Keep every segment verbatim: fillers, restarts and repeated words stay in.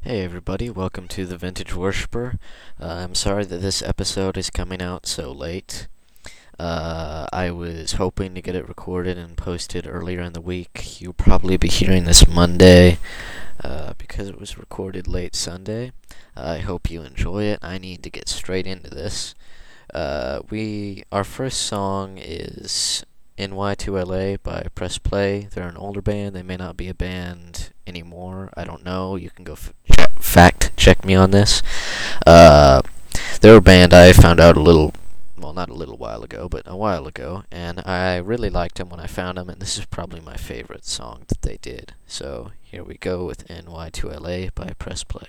Hey everybody, welcome to the Vintage Worshipper. Uh, I'm sorry that this episode is coming out so late. Uh, I was hoping to get it recorded and posted earlier in the week. You'll probably be hearing this Monday uh, because it was recorded late Sunday. I hope you enjoy it. I need to get straight into this. Uh, we our first song is N Y two L A by Press Play. They're an older band. They may not be a band anymore. I don't know. You can go f- check, fact check me on this. Uh, they're a band I found out a little, well, not a little while ago, but a while ago, and I really liked them when I found them, and this is probably my favorite song that they did. So here we go with N Y two L A by Press Play.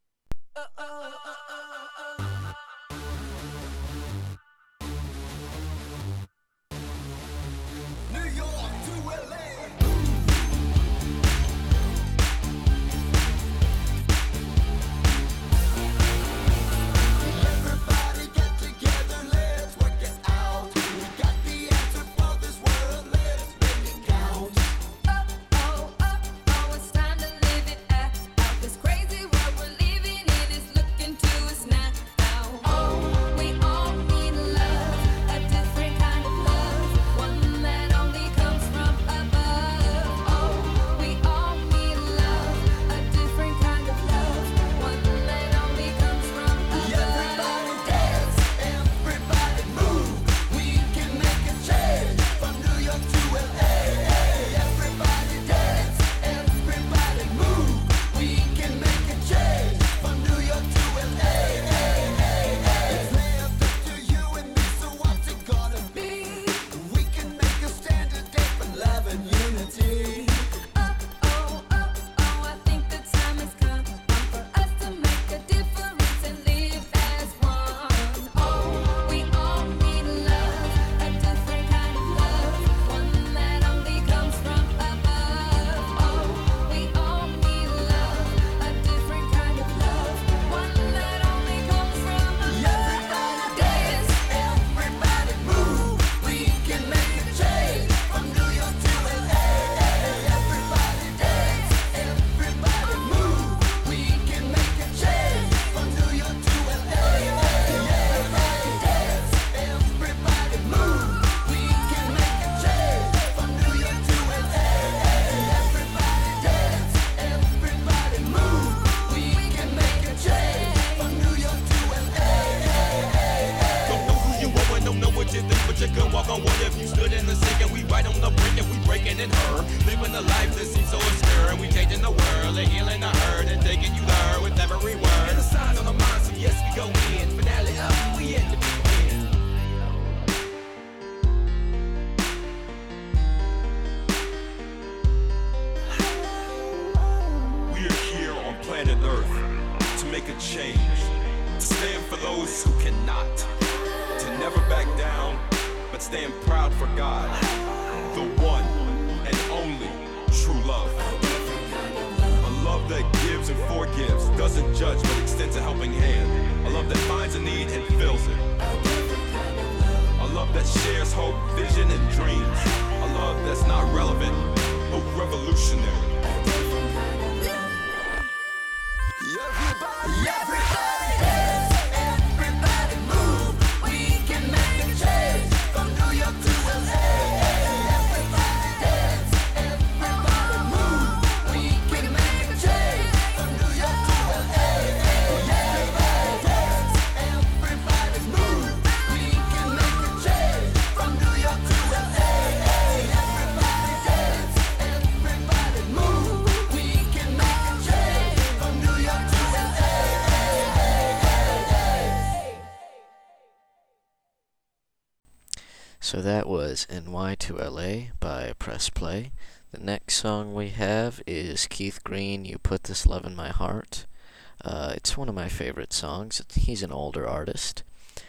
So that was N Y two L A by Press Play. The next song we have is Keith Green, You Put This Love in My Heart. Uh, it's one of my favorite songs. He's an older artist.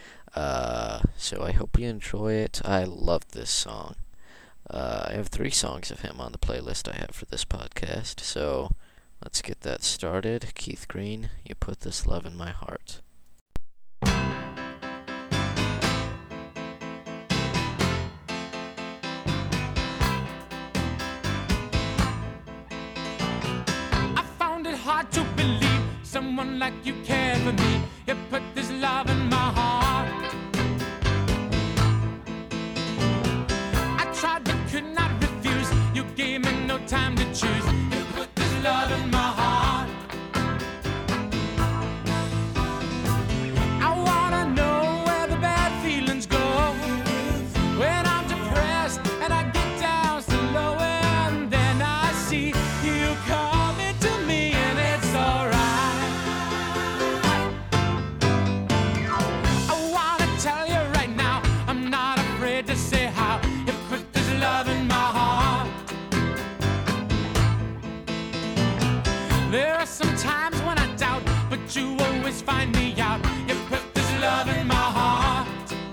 Uh, so I hope you enjoy it. I love this song. Uh, I have three songs of him on the playlist I have for this podcast. So let's get that started. Keith Green, You Put This Love in My Heart. hard to believe someone like you care for me. You put this love in my heart. I tried but could not refuse. You gave me no time to choose. You put this love in my heart. I wanna know where the bad feelings go when I'm depressed and I get down so low, and then I see you coming to me and it's alright. I wanna tell you right now, I'm not afraid to say how you put this love in my heart. There are some times when I doubt, but you always find me out. You put this love in my heart.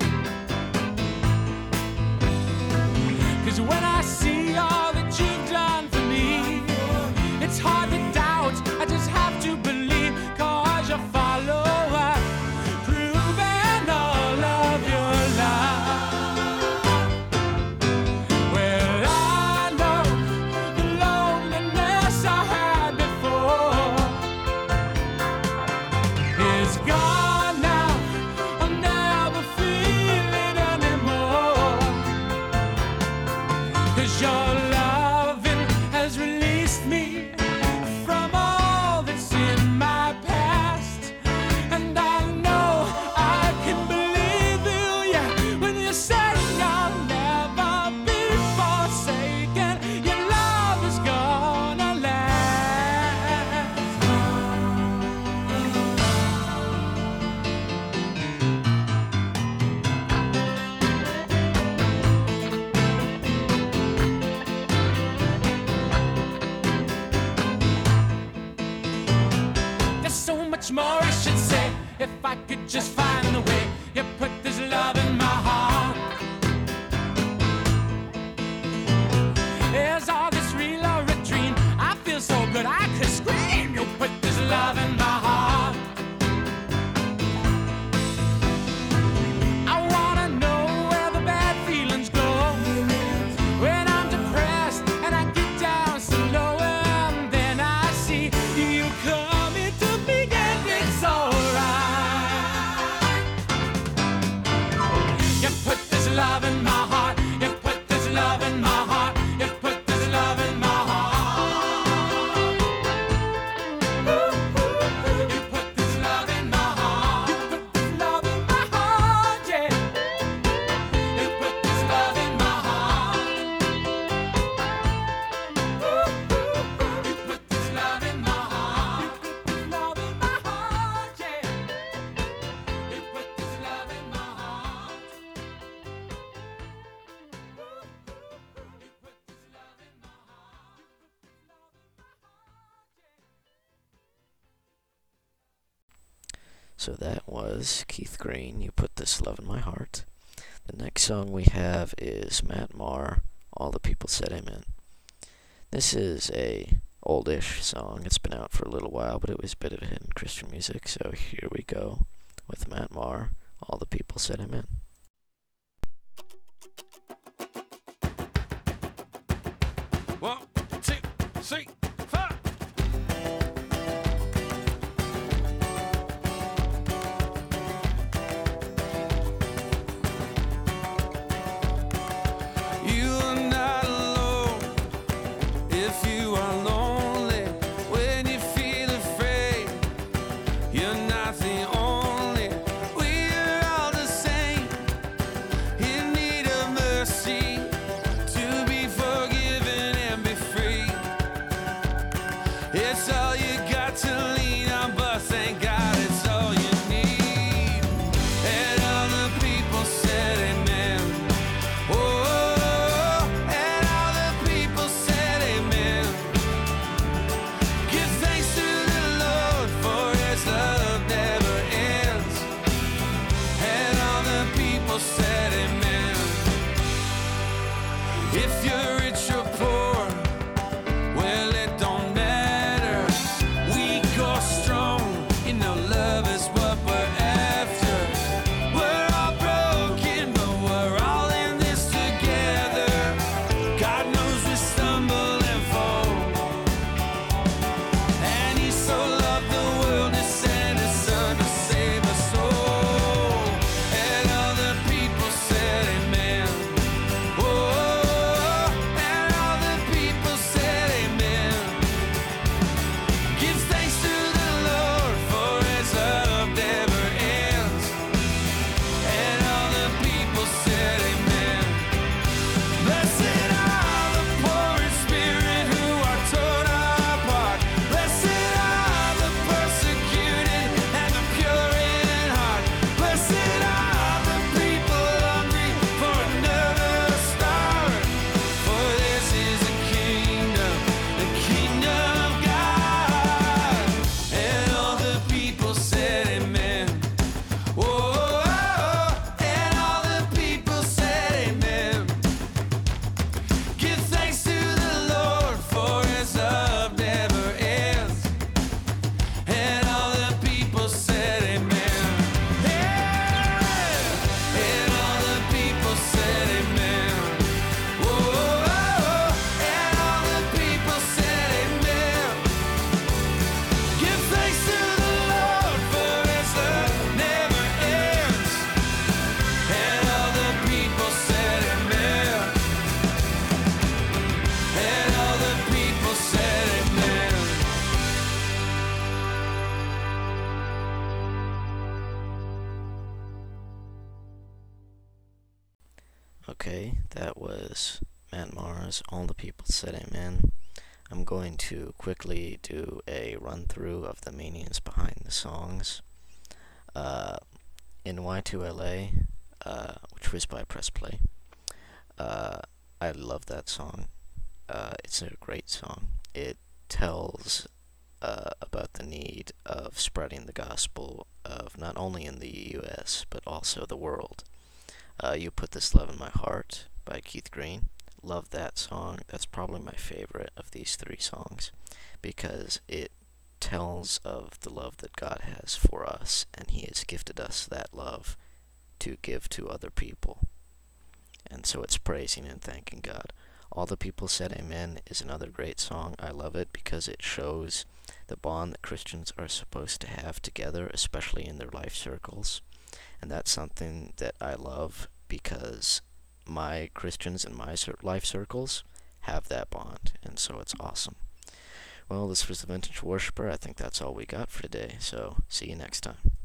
'Cause when I see all that you've done for me, it's hard to doubt, I just have to believe. 'Cause you follow up, proving all of your love. Well, I know the loneliness I had before is gone now. I'll never feel it anymore. 'Cause your loving has released me from all that's in my past. And I know I can believe you, yeah, when you say I'll never be forsaken. Your love is gonna last. There's so much more I should say if I could just find the way you put this love in my heart. Is all this real or a dream? I feel so good I could scream. You put this love in my heart. I wanna know where the bad feelings go when I'm depressed and I get down so low, and then I see you coming to me and it's alright. You put this love in my heart. You put this love in my heart. You put this love in my heart. You put this love in my heart. You put this love in my heart, yeah. You put this love in my heart. You put this love in my heart. You put this love in my heart, yeah. You put this love in my heart. So that was Keith Green, You Put This Love in My Heart. The next song we have is Matt Maher, All the People Said Amen. This is a oldish song. It's been out for a little while, but it was a bit of a hit in Christian music. So here we go with Matt Maher, All the People Said Amen. One, two, three, four. You are not alone if you are lonely. When you feel afraid, you're not the only. We are all the same, in need of mercy, to be forgiven and be free. Okay, that was Matt Mars. All the people said amen. I'm going to quickly do a run through of the meanings behind the songs. Uh, in Y two L A, uh, which was by Press Play, uh, I love that song. Uh, it's a great song. It tells uh, about the need of spreading the gospel of not only in the U S but also the world. Uh, You Put This Love in My Heart by Keith Green. Love that song. That's probably my favorite of these three songs because it tells of the love that God has for us, and He has gifted us that love to give to other people. And so it's praising and thanking God. All the People Said Amen is another great song. I love it because it shows the bond that Christians are supposed to have together, especially in their life circles. And that's something that I love because my Christians in my life circles have that bond, and so it's awesome. Well, this was the Vintage Worshipper. I think that's all we got for today, so see you next time.